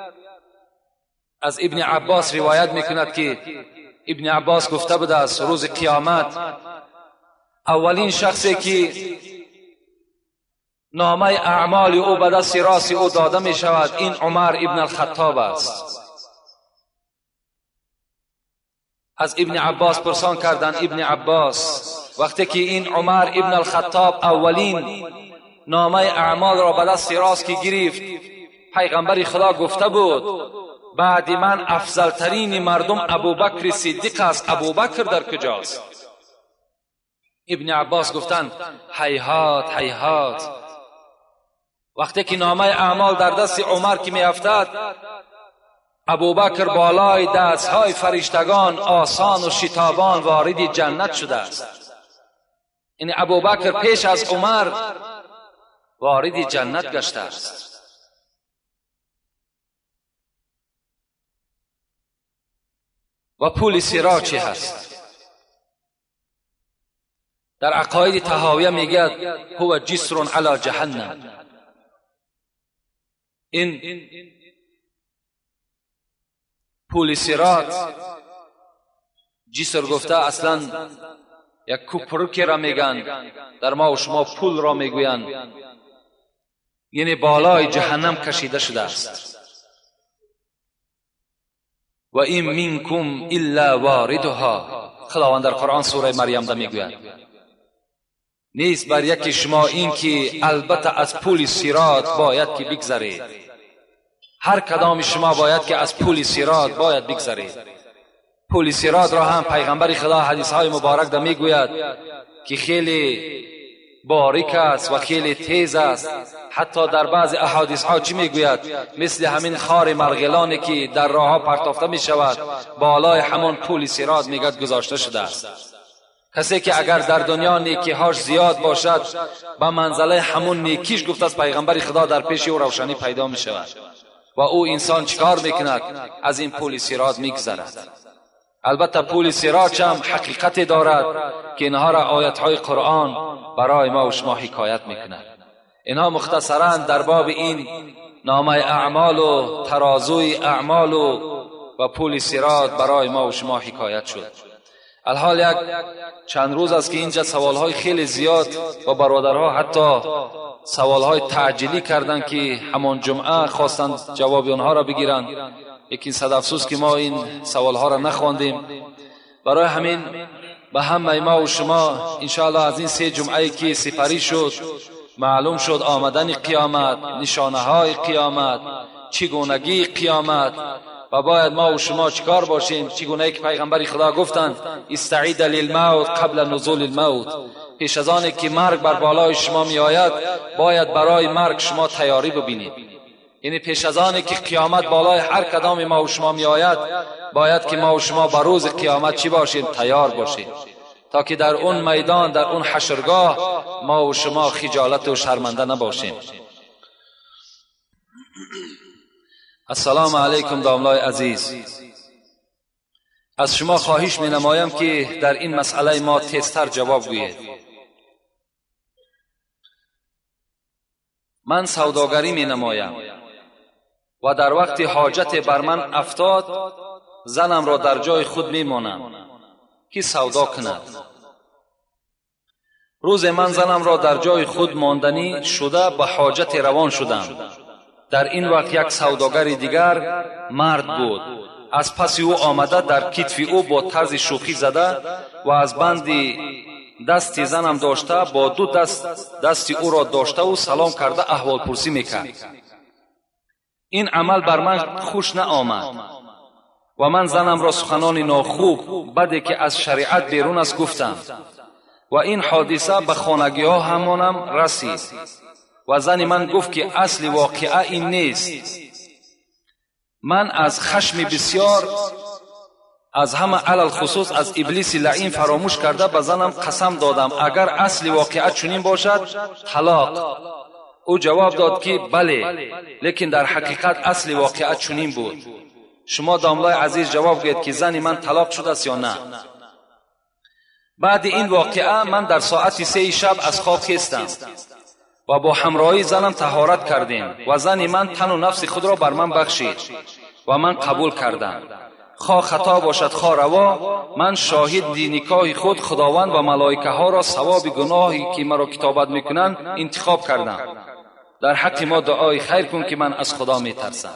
از ابن عباس روایت میکند که ابن عباس گفته بود است روز قیامت اولین شخصی که نامه اعمال او به دست راست او داده می شود این عمر ابن الخطاب است. از ابن عباس پرسان کردند ابن عباس وقتی که این عمر ابن الخطاب اولین نامه اعمال را به دست راست که گرفت، پیغمبر خدا گفته بود بعد من افضل ترین مردم ابوبکر صدیق است، ابوبکر در کجاست؟ ابن عباس گفتند هیهات هیهات. وقتی که نامه اعمال در دست عمر که می افتد، ابوبکر بالای دستهای فرشتگان آسان و شتابان وارد جنت شده است. این ابوبکر پیش از عمر وارد جنت گشته است. و پول صراط چی هست؟ در عقاید طحاویه میگه هو جسر علی جهنم. این پول صراط، جسر گفته اصلا یک کوپرکی را میگن، در ما و شما پول را میگویند، یعنی بالای جهنم کشیده شده است. و این منکم الا واردها، خداوند در قرآن سوره مریم ده میگوید نیست بر یکی شما این که البته از پول صراط باید که بگذرید. هر کدام شما باید که از پول صراط باید بگذرید. پول صراط را هم پیغمبر خدا حدیث های مبارک ده میگوید که خیلی باریک است و خیلی تیز است. حتی در بعض احادیث ها چی میگوید؟ مثل همین خار مرغلانی که در راه ها پرتافته می شود بالای همون پول صراط میگد گذاشته شده است. کسی که اگر در دنیا نیکی‌هاش زیاد باشد به منزله همون نیکیش گفته است پیغمبر خدا در پیش او روشنی پیدا می شود و او انسان چیکار میکند؟ از این پل صراط میگذرد. البته پل صراط هم حقیقت دارد که اینها را آیات‌های قرآن برای ما و شما حکایت میکند. اینها مختصراً در باب این نامه اعمال و ترازوی اعمال و و پل صراط برای ما و شما حکایت شد. الحال یک چند روز است که اینجا سوالهای خیلی زیاد و برادرها حتی سوالهای تعجیلی کردند که همان جمعه خواستند جواب آنها را بگیرند، لیکن صد افسوس که ما این سوالها را نخواندیم. برای همین به همه ما و شما انشاءالله از این سه جمعه که سپری شد معلوم شد آمدن قیامت، نشانه های قیامت، چگونگی قیامت و باید ما و شما چیکار باشیم. چگونه که پیغمبر خدا گفتند استعید للموت قبل نزول الموت، پیش از آن که مرگ بر بالای شما می آید باید برای مرگ شما تیاری ببینید. یعنی پیش از آن که قیامت بالای هر کدام ما و شما می آید باید که ما و شما بر روز قیامت چی باشیم؟ تیار باشیم، تا که در اون میدان، در اون حشرگاه ما و شما خجالت و شرمنده نباشیم. السلام علیکم داملای عزیز. از شما خواهش می نمایم که در این مسئله ما تیزتر جواب گویید. من سوداگری می نمایم و در وقت حاجت بر من افتاد زنم را در جای خود می مانم که سودا کند. روز من زنم را در جای خود ماندنی شده به حاجت روان شدم. در این وقت یک سوداگر دیگر مرد بود، از پس او آمده در کتف او با طرز شوخی زده و از بندی دست زنم داشته با دو دست دست او را داشته و سلام کرده احوال پرسی میکرد. این عمل بر من خوش نآمد و من زنم را سخنان ناخوب بدی که از شریعت بیرون است گفتم و این حادثه به خانگی ها همانم رسید و زن من گفت که اصل واقعه این نیست. من از خشم بسیار از همه علل خصوص از ابلیس لعین فراموش کرده به زنم قسم دادم اگر اصل واقعه چنین باشد طلاق. او جواب داد که بله، لیکن در حقیقت اصل واقعه چنین بود. شما داملای عزیز جواب گید که زن من طلاق شده است یا نه؟ بعد این واقعه من در ساعت سه شب از خواب خیستم و با همراهی زنم طهارت کردیم و زن من تن و نفس خود را بر من بخشید و من قبول کردم. خواه خطا باشد خواه روا، من شاهد دی نکاح خود خداوند و ملائکه ها را ثواب گناهی که مرا کتابت میکنن انتخاب کردم. در حق ما دعای خیر کن که من از خدا میترسم.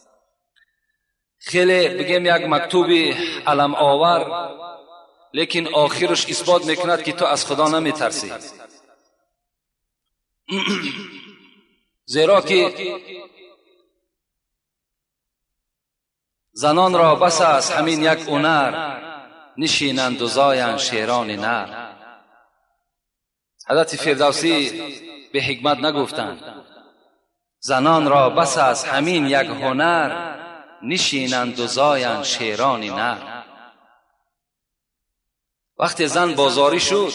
خیلی بگیم یک مکتوب علم آور، لیکن آخرش اثبات میکند که تو از خدا نمیترسی. زیرا که زنان را بس از همین یک هنر نشینند و زایند شیران نر. حضرت فردوسی به حکمت نگفتند زنان را بس از همین یک هنر نشینند و زایند شیران نر. وقتی زن بازاری شد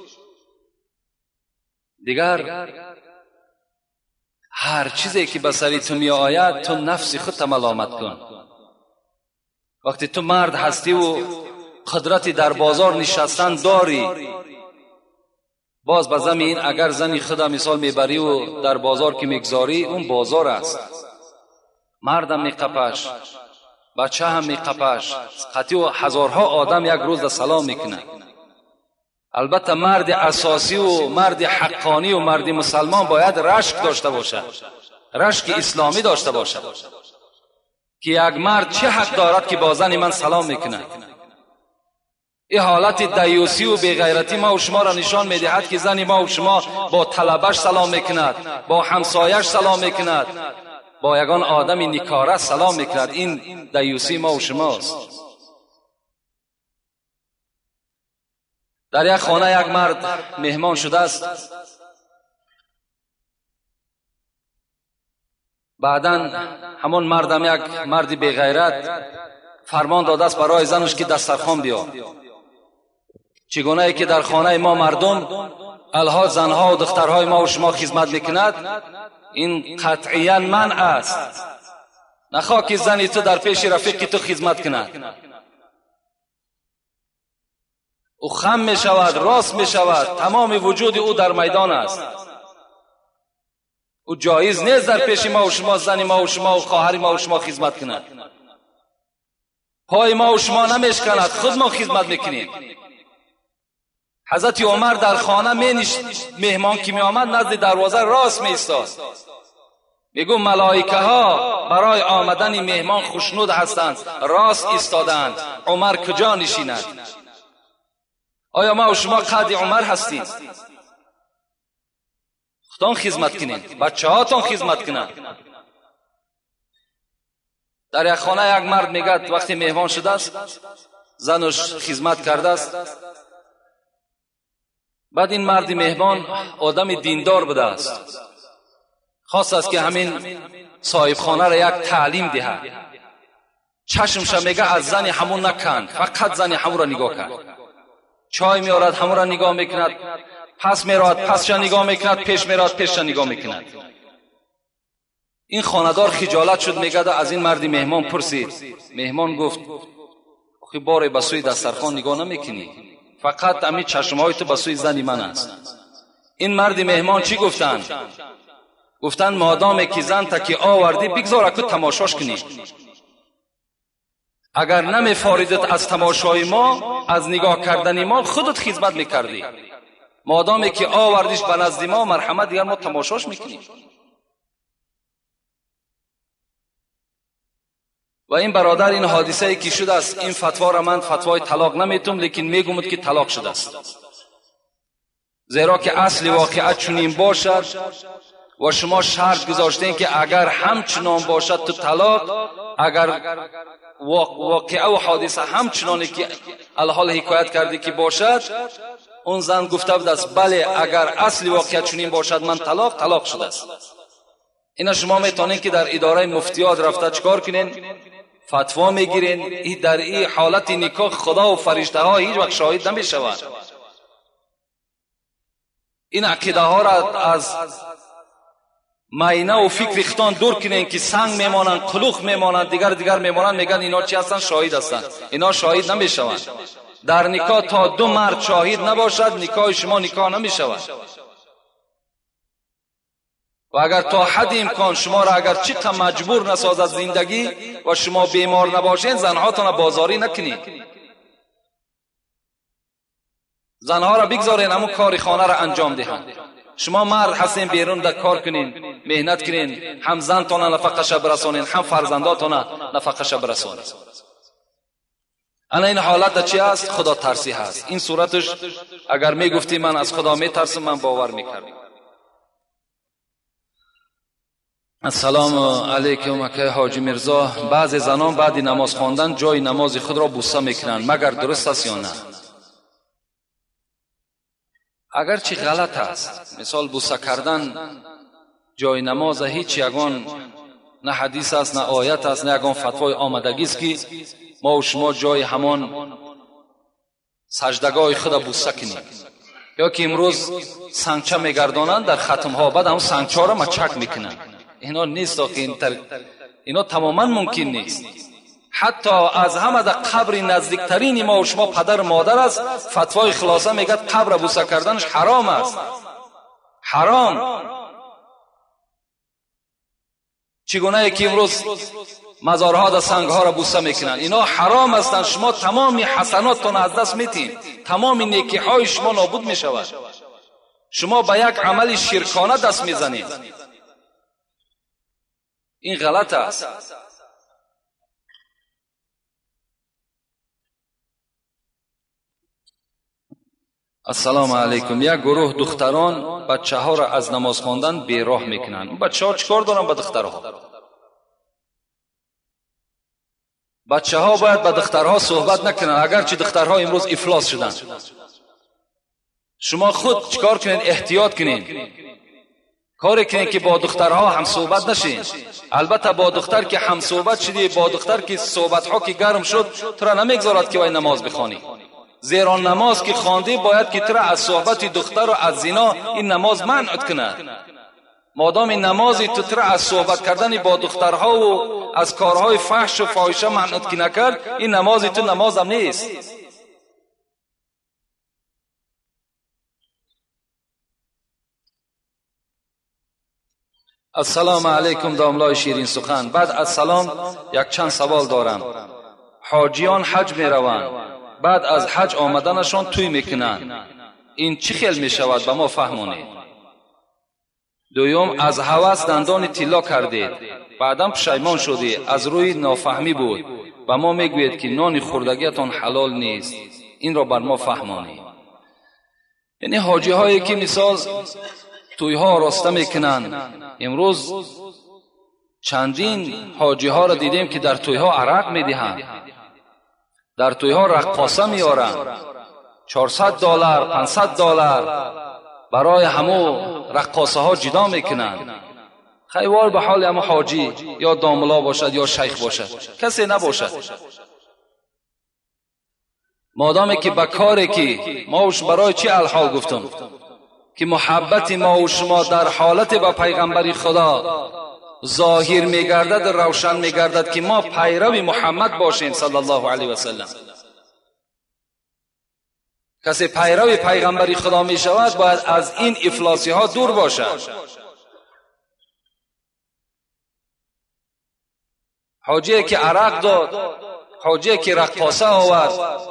دیگر هر چیزی که به سری تو می آید تو نفس خود ملامت کن. وقتی تو مرد هستی و قدرتی در بازار نشستن داری، باز به زمین اگر زنی خدا مثال میبری و در بازار که میگذاری اون بازار است. مردم میقپش، بچه هم میقپش، قطعی و هزارها آدم یک روز در سلام میکنه. البته مرد اساسی و مرد حقانی و مرد مسلمان باید رشک داشته باشد، رشک اسلامی داشته باشد که یک مرد چه حق دارد که با زن من سلام میکنه. این حالت دیوسی و بیغیرتی ما و شما را نشان میدهد که زن ما و شما با طلبش سلام میکند، با همسایش سلام میکند، با یگان آدم نیکاره سلام میکند. این دیوسی ما و شماست. در یک خانه یک مرد مهمان شده است. بعداً همون مردم یک مردی بیغیرت فرمان داده است برای زنش که دسترخوان بیار. چگونه ای که در خانه ما مردم الها زنها و دخترهای ما و شما خدمت میکند، این قطعیاً منع است. نخواه که زنی تو در پیش رفیقی تو خدمت کند، او خم می شود، راست می شود، تمام وجود او در میدان است. او جایز نیست در پیش ما و شما زن ما و شما و خواهر ما و شما خدمت کند. پای ما و شما نمیشکند، خود ما خدمت میکنیم. حضرت عمر در خانه می نشت، مهمان که می آمد نزد دروازه راست می ایستاد. میگو ملائکه ها برای آمدن مهمان خوشنود هستند، راست ایستادند. عمر کجا نشیند؟ آیا ما و شما قد عمر هستیم؟ خودتان خدمت کنید، بچه هاتان خدمت کنند. در یک خانه یک مرد میگد وقتی مهمان شده است، زنش خدمت کرده است، بعد این مرد مهمان آدم دیندار بوده است، خواست است که همین صاحب خانه را یک تعلیم دهد. چشمش میگه از زن همون نکن، فقط زن همون را نگاه کن. چای میارد همون را نگاه میکند، پس میراد پسش نگاه میکند، پیش میراد پیشش نگاه میکند. این خانه‌دار خجالت شد، میگه از این مردی مهمان پرسید. مهمان گفت آخه باره به سوی دسترخوان نگاه نمیکنی، فقط همین چشمهای تو به سوی زن من است. این مردی مهمان چی گفتند؟ گفتند مادام که زن تکی آوردی بگذار که تماشاش کنی، اگر نمیفاریدت از تماشای ما، از نگاه کردن ما، خودت خدمت میکردی. مادامی که آوردیش به نزد ما، مرحمت دیگر ما تماشاش میکنیم. و این برادر این حادثه ای که شده است، این فتوا را من فتوای طلاق نمیتونم، لیکن میگم که طلاق شده است، زیرا که اصل واقعیت چنین باشد و شما شرط گذاشتین که اگر همچنان باشد تو طلاق، اگر واقعه و حادثه همچنانی که الحال حکایت کردی که باشد، اون زن گفته بود است بله اگر اصل واقعیت چنین باشد من طلاق طلاق شده است. اینا شما میتونین که در اداره مفتیات رفته چکار کنین؟ فتوا میگیرین. در این حالت نکاح خدا و فرشته ها هیچ وقت شاهد نمیشوند. این عقیده ها را از معینه و فکر اختان دور کنین که سنگ میمانند، قلوخ میمانند، دیگر دیگر میمانند، میگن اینا چی هستند؟ شاهد هستند. اینا شاهد نمیشوند. در نکاح تا دو مرد شاهد نباشد نکاح شما نکاح نمیشود. و اگر تا حد امکان شما را اگر چقدر مجبور نسازد زندگی و شما بیمار نباشین، زنهاتون بازاری نکنید، زنها را بگذارین همون کار خانه را انجام دهند. شما مرد هستین بیرون در کار کنین، مهنت کنین، هم زنتون نفقش برسونین، هم فرزنداتون نفقش برسونین. انا این حالت چی است؟ خدا ترسی هست. این صورتش اگر میگفتی من از خدا میترسم، من باور میکردم. السلام علیکم اکای حاجی مرزا، بعضی زنان بعد نماز خواندن جای نماز خود را بوسه میکنند، مگر درست است یا نه؟ اگر چی غلط است، مثال بوسه کردن جای نماز هیچ یگان نه حدیث است نه آیت است نه یگان فتوای آمدگی است که ما و شما جای همان سجدگاه خود بوسه کنیم. یا که امروز سنگچه میگردانند در ختم ها، بعد هم سنگچه را مچک میکنند. اینا نیست که این تر... اینا تماما ممکن نیست. حتی از همه در قبر نزدیکترین ما و شما پدر مادر است، فتوای خلاصه میگه قبر بوسه کردنش حرام است. حرام. چگونه که امروز مزارها در سنگها را بوسه میکنن، اینا حرام هستند. شما تمامی حسناتتون از دست میتین، تمامی نیکی های شما نابود میشود. شما به یک عمل شرکانه دست میزنید. این غلط است. السلام علیکم. یک گروه دختران بچه ها را از نماز خواندن بیراه میکنن. اون بچه ها چکار دارن با دخترها؟ بچه ها باید با دخترها صحبت نکنن، اگرچه دخترها امروز افلاس شدن. شما خود چکار کنین؟ احتیاط کنین، کاری کنین که با دخترها هم صحبت نشین. البته با دختر که هم صحبت شدی، با دختر که صحبت ها که گرم شد تو را نمیگذارد که وای نماز بخوانی. زیرا نماز که خوانده باید که تو را از صحبت دختر و از زنا این نماز منع کند. مادام این نمازی تو تو را از صحبت کردن با دخترها و از کارهای فحش و فاحشه منع نکرد، این نمازی تو نمازم نیست. السلام علیکم داملای شیرین سخن. بعد از سلام یک چند سوال دارم. حاجیان حج می روند، بعد از حج آمدنشان توی میکنند، این چی خیل می شود به ما فهمونید؟ دویم، از هوس دندان طلا کردید، بعدم پشیمان شدی، از روی نافهمی بود، به ما میگوید که نان خوردگیتان حلال نیست، این را بر ما فهمونید. یعنی حاجی هایی که مثال توی ها راسته میکنند، امروز چندین حاجی ها را دیدیم که در توی ها عرق میدهند، در توی ها رقاصه میارند، چهارصد دلار پانصد دلار برای همو رقاصه ها جدا میکنند. خیوار به حال همو حاجی یا داملا باشد یا شیخ باشد، کسی نباشد. مادامی که به کاری که ماوش برای چی الحال گفتم که محبت ما و شما در حالت با پیغمبر خدا ظاهر میگردد، روشن میگردد که ما پیرو محمد باشیم صلی الله علیه و سلم. کسی پیرو پیغمبر خدا می شود باید از این افلاسی ها دور باشد. حاجی که عرق داد، حاجی که رقاصه آورد،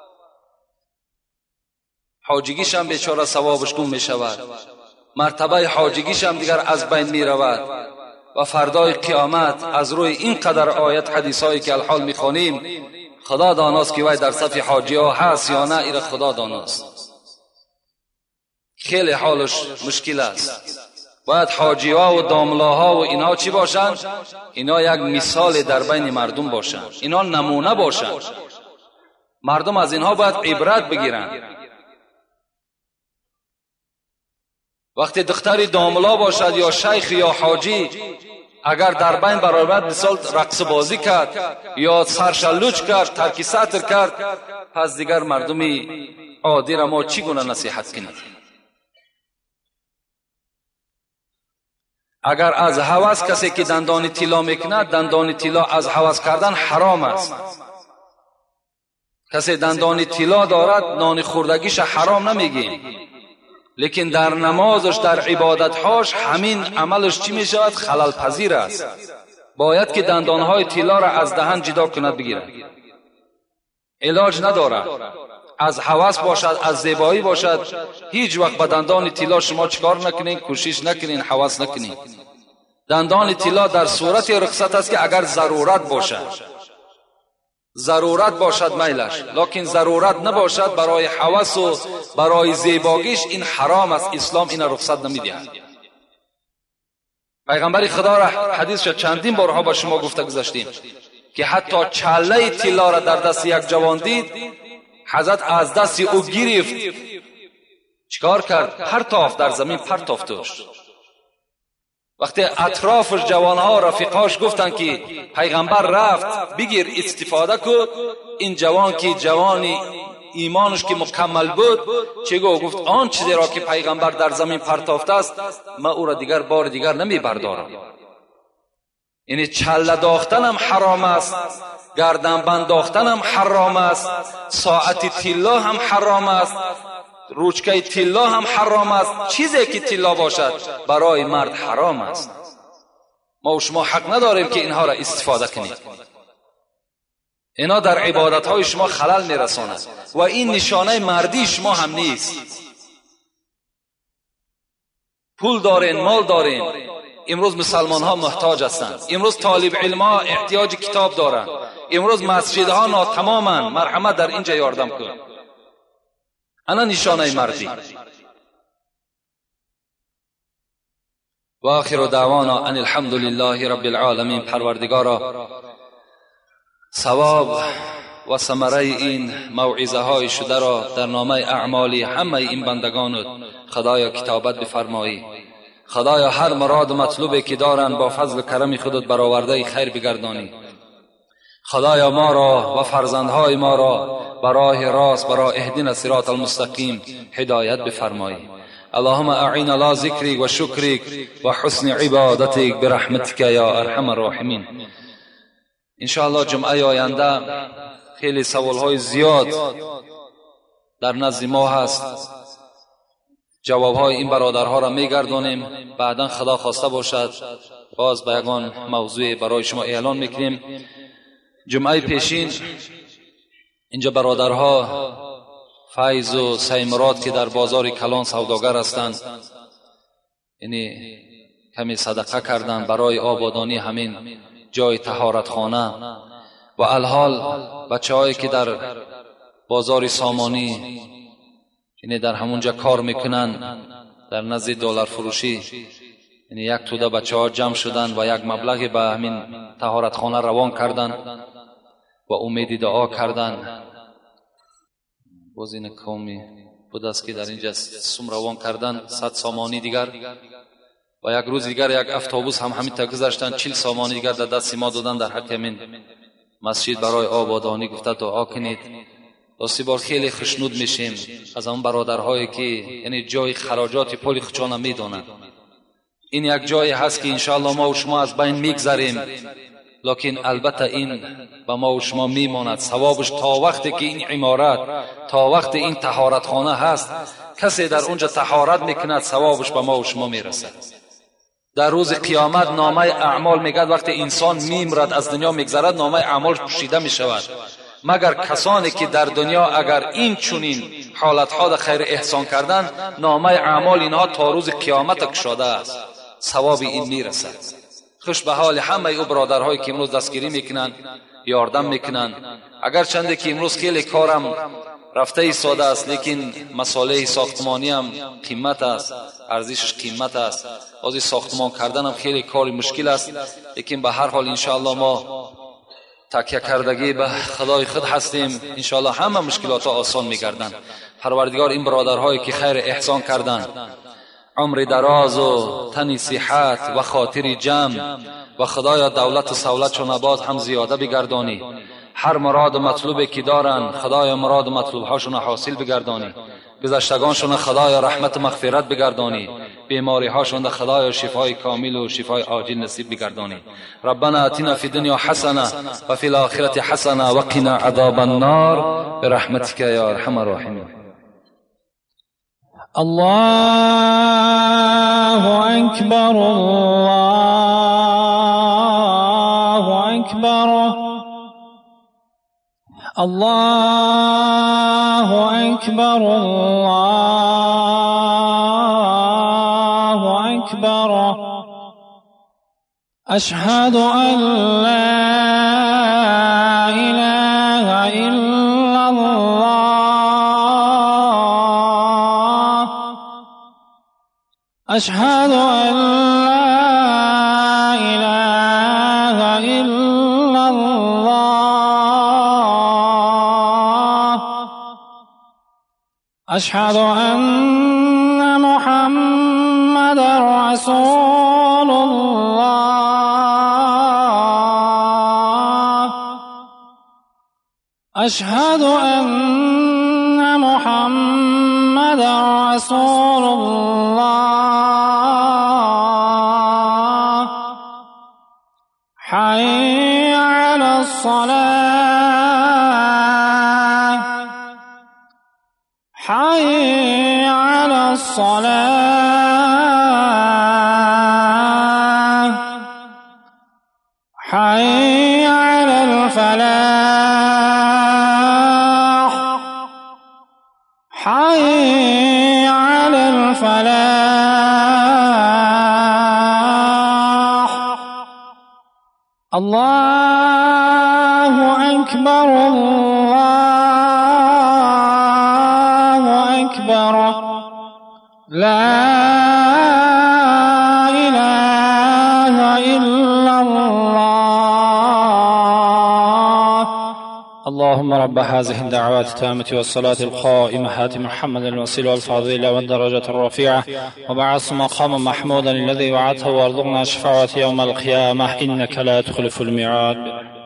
حاجگیش هم بیچاره ثوابش گم می شود، مرتبه حاجگیش هم دیگر از بین می رود و فردای قیامت از روی این قدر آیت حدیث هایی که الحال می خوانیم خدا داناست که وای در صف حاجی ها هست یا نه، ایره خدا داناست. خیلی حالش مشکل است. باید حاجی ها و داملا ها و اینا چی باشند؟ اینا یک مثال در بین مردم باشند، اینا نمونه باشند، مردم از اینها باید عبرت بگیرند. وقتی دختری داملا باشد یا شیخ یا حاجی اگر در بین برابر مثال رقص بازی کرد یا سرشلوچ کرد، ترک سطر کرد، پس دیگر مردمی عادی را ما چی گونه نصیحت کنیم؟ اگر از هوس کسی که دندان طلا میکند، دندان طلا از هوس کردن حرام است. کسی دندان طلا دارد نان خوردگیش حرام نمیگیم، لیکن در نمازش در عبادتهاش همین عملش چی می شود؟ خلل پذیر است. باید که دندانهای طلا را از دهن جدا کند بگیرد، علاج ندارد. از هوس باشد، از زیبایی باشد، هیچ وقت به دندان طلا شما چکار نکنین، کوشش نکنین، هوس نکنین. دندان طلا در صورت رخصت است که اگر ضرورت باشد، ضرورت باشد میلش، لیکن ضرورت نباشد برای هوس و برای زیباییش این حرام است. اسلام این رخصت نمیدهد. پیغمبر خدا را حدیث چندین بارها با شما گفته گذاشتیم که حتی چله طلا را در دست یک جوان دید، حضرت از دست او گرفت، چیکار کرد؟ پرتافت، در زمین پرتافتش. وقتی اطرافش جوانها رفیقاش گفتن که پیغمبر رفت بگیر استفاده کو، این جوان که جوانی ایمانش که مکمل بود چه گفت؟ آن چیزی را که پیغمبر در زمین پرتافته است من او را دیگر بار دیگر نمی بردارم. یعنی چله داختن هم حرام است، گردن بند داختن هم حرام است، ساعت طلا هم حرام است، روچکه طلا هم حرام است. چیزی که طلا باشد برای مرد حرام است. ما و شما حق نداریم که اینها را استفاده کنیم. اینا در عبادت های شما خلل میرساند و این نشانه مردی شما هم نیست. پول دارین، مال دارین، امروز مسلمان ها محتاج هستند، امروز طالب علم ها احتیاج کتاب دارند، امروز مسجد ها ناتمامند، مرحمت در اینجا یاردم کن. انا نشانه مردی. و آخر دعوانا ان الحمد لله رب العالمین. پروردگارا ثواب و ثمره این موعظه های شده را در نامه اعمالی همه این بندگانت خدایا کتابت بفرمایی. خدایا هر مراد و مطلوبی که دارند با فضل و کرم خودت برآورده خیر بگردانی. خدایا ما را و فرزندهای ما را برای راست، برای اهدنا الصراط المستقیم هدایت بفرمایی. اللهم اعین علی ذکرک و شکرک و حسن عبادتک برحمتک یا ارحم الراحمین. انشاءالله جمعه آینده خیلی سوالهای زیاد در نزد ما هست، جوابهای این برادرها را میگردانیم. بعدا خدا خواسته باشد باز به یگان موضوع برای شما اعلان میکنیم. جمعه پیشین اینجا برادرها فیض و سیمراد که در بازار کلان سوداگر هستند، یعنی کمی صدقه کردند برای آبادانی همین جای طهارتخانه و الحال بچه هایی که در بازار سامانی یعنی در همونجا کار میکنن در نزد دلار فروشی، یعنی یک توده بچه ها جمع شدن و یک مبلغی به همین طهارتخانه روان کردن و امید دعا کردن. باز این قومی بود است که در اینجا سوم روان کردن صد سامانی دیگر و یک روز دیگر یک اتوبوس هم همین تا گذاشتن چهل سامانی دیگر در دست ما دادن در حق همین مسجد برای آبادانی. گفته دعا کنید. راستی بار خیلی خشنود میشیم از اون برادرهایی که یعنی جای خراجات پول خچانه میدونن. این یک جایی هست که انشاءالله ما و شما از بین میگذریم، لکن البته این به ما و شما میماند. ثوابش تا وقتی که این عمارت، تا وقت این طهارتخانه هست، کسی در اونجا طهارت میکند ثوابش به ما و شما میرسد. در روز قیامت نامه اعمال میگد وقتی انسان میمیرد از دنیا میگذرد نامه اعمال پوشیده میشود، مگر کسانی که در دنیا اگر این چنین حالتها در خیر احسان کردند نامه اعمال اینها تا روز قیامت کشاده است، ثواب این میرسد. خوش به حال همه او برادرهایی که امروز دستگیری میکنن، یاردم میکنن. اگر چنده که امروز خیلی کارم رفته ایستاده است، لیکن مسئله ساختمانی هم قیمت است، ارزشش قیمت است. بازی ساختمان کردن هم خیلی کار مشکل است، لیکن به هر حال انشاءالله ما تکیه کردگی به خدای خود هستیم. انشاءالله همه مشکلات آسان میگردند. پروردگار این برادرهایی که خیر احسان کردند عمر دراز و تنی صحت و خاطر جمع و خدایا دولت و سولت و نبات هم زیاده بگردانی. هر مراد و مطلوبی که دارن خدایا مراد و مطلوبهاشون حاصل بگردانی. گذشتگانشون خدایا رحمت و مغفرت بگردانی. بیماری هاشون خدایا شفای کامل و شفای عاجل نصیب بگردانی. ربنا آتنا فی الدنیا حسنه و فی الاخره حسنه و قنا عذاب النار برحمتک یا ارحم الراحمین. الله اکبر الله اکبر الله اکبر الله اکبر اشهد ان لا اله الا الله اشهد ان لا اله الا الله اشهد ان محمد رسول الله اشهد ان محمد رسول الله حي على الصلاة حي على الصلاة حي على الفلاح حي على الفلاح الله أكبر الله أكبر لا إله إلا الله. اللهم رب هذه الدعوات التامة والصلاة القائمة آت محمد الوسيلة والفضيلة والدرجة الرفيعة وبعث مقاما محمودا الذي وعدته وارزقنا شفاعته يوم القيامة إنك لا تخلف الميعاد.